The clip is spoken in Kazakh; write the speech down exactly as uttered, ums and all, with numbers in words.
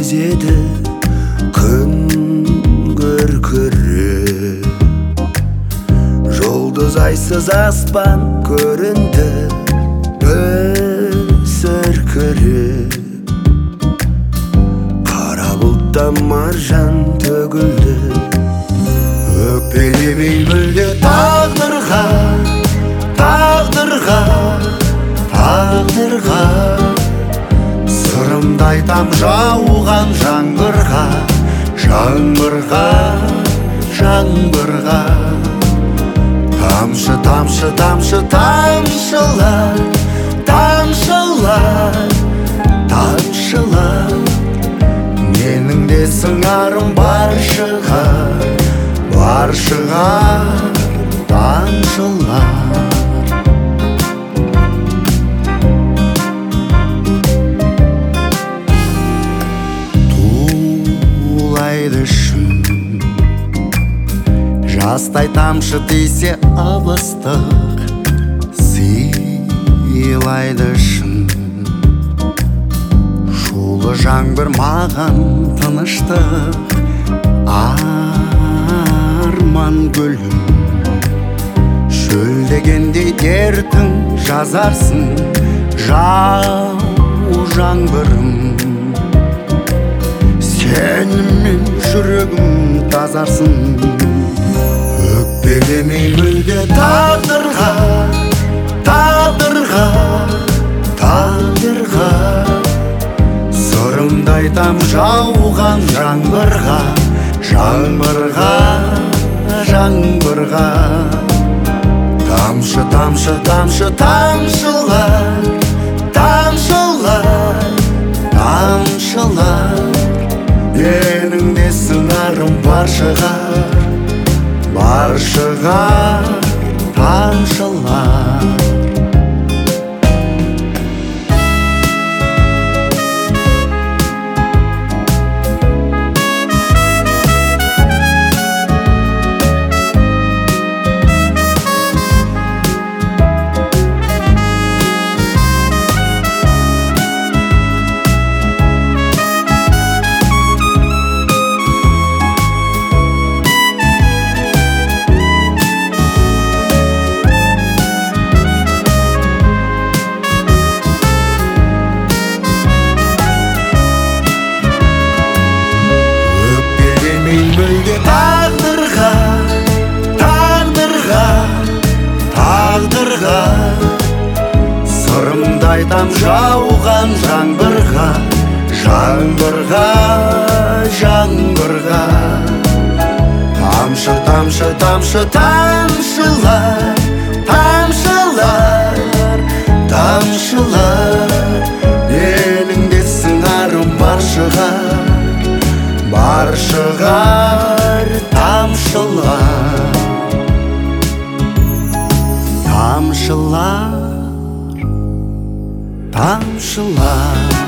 кезеді күн күркіреп, жұлдыз айсыз аспан көрінді бір сіркіреп, қара бұлттан маржан төгілді. Өкпелемей мүлде тағдырға, тағдырға, тағдырға, сырымды айтам жауған жаңбырға, жаңбырға, жаңбырға. Тамшы, тамшы, тамшы, тамшылар, тамшылар, тамшылар. Менің де сыңарым бар шығар, бар шығар тамшылар. Тулайды шын, жастай тамшы тисе ып-ыстық, сыйлайды шын. Шулы жаңбыр маған тыныштық, арман гүлім. Шөлдегендей дертің жазарсың, жау жаңбырым. Сенімен жүрегім тазарсын. Өкпелемей мүлде тағдырға, тағдырға, тағдырға, сырымды айтам жауған жаңбырға, жаңбырға, жаңбырға. Тамшы, тамшы, тамшы, тамшылар, тамшылар, тамшылар. Менің де сыңарым бар шығар, бар шығар тамшылар. Тағдырға, тағдырға, тағдырға, сырымды айтам жауған жаңбырға, жаңбырға, жаңбырға. Тамшы, тамшы, тамшы, тамшылар, тамшылар, тамшылар. Менің де сыңарым бар шығар, бар шығар тамшылар. Тамшылар, тамшылар.